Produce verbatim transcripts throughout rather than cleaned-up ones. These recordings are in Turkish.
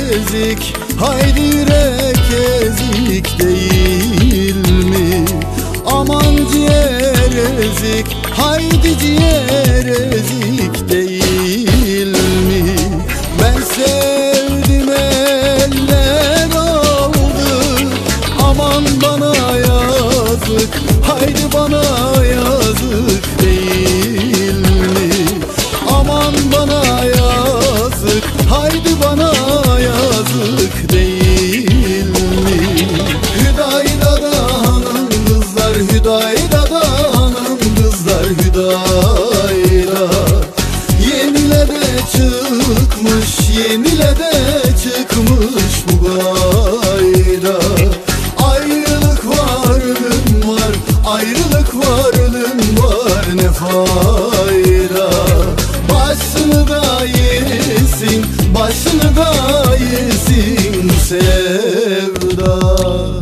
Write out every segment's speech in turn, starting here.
ezik, haydi yürek ezik değil mi? Aman ciğer ezik, haydi ciğer ezik değil mi? Ben sevdim eller aldı, aman bana yazık, haydi bana yazık değil mi? Aman bana yazık, haydi bana yazık değil mi? Hüdayda'da hanım kızlar, Hüdayda'da hanım kızlar, Hüdayda yenile de çıkmış, yenile de çıkmış bu gayda. Ayrılık var, ölüm var, ayrılık var, ölüm var, ne fayda? Başını da yesin, başını da yesin bu sevda.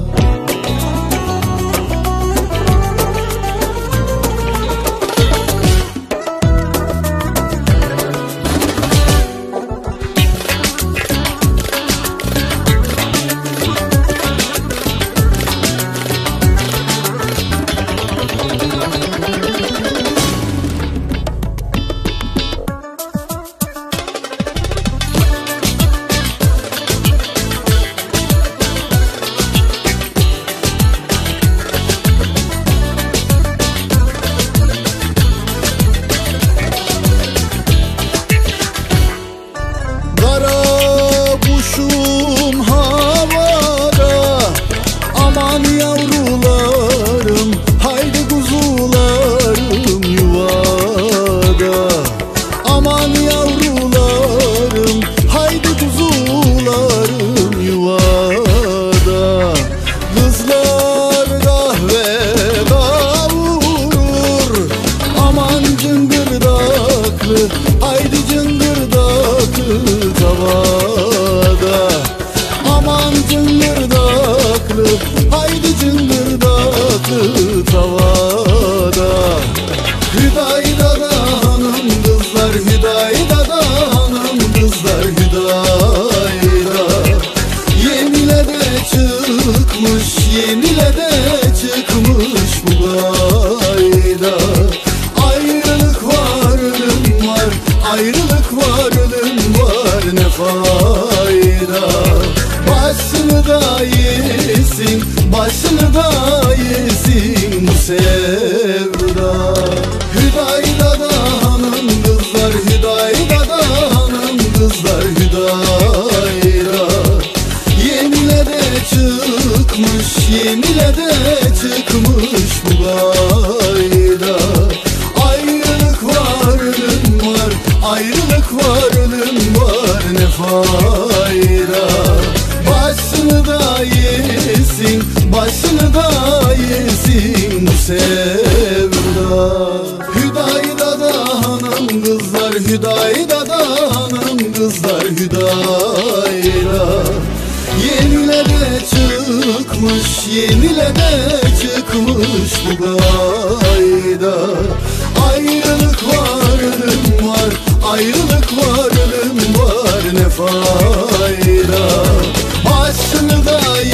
Kuşum havada, aman yavrularım, haydi kuzularım yuvada. Aman yavrularım, haydi kuzularım yuvada. Kızlar kahve kavurur, aman cıngırdaklı, haydi cıngırdaklı tavada. Aman cıngırdaklı, haydi cıngırdaklı tavada. Hüdayda'da hanım kızlar, Hüdayda'da hanım kızlar, Hüdayda yenile de çıkmış, yenile de çıkmış bu gayda. Ayrılık var, ölüm var, ayrılık var, ölüm var, ne fayda? Başını da yesin, başını da yesin bu sevda. Hüdayda'da hanım kızlar, Hüdayda'da hanım kızlar, Hüdayda yenile de çıkmış, yenile de çıkmış bu gayda. Ayrılık var, ölüm var, ayrılık var, ölüm var, ne fayda? Başını da yesin, başını da yesin bu sevda. Hüdayda'da hanım kızlar, Hüdayda'da hanım kızlar, Hüdayda yenile de çıkmış, yenile de çıkmış bu gayda. Ayrılık var, ölüm var, ayrılık var, ölüm var, ne fayda? Başını da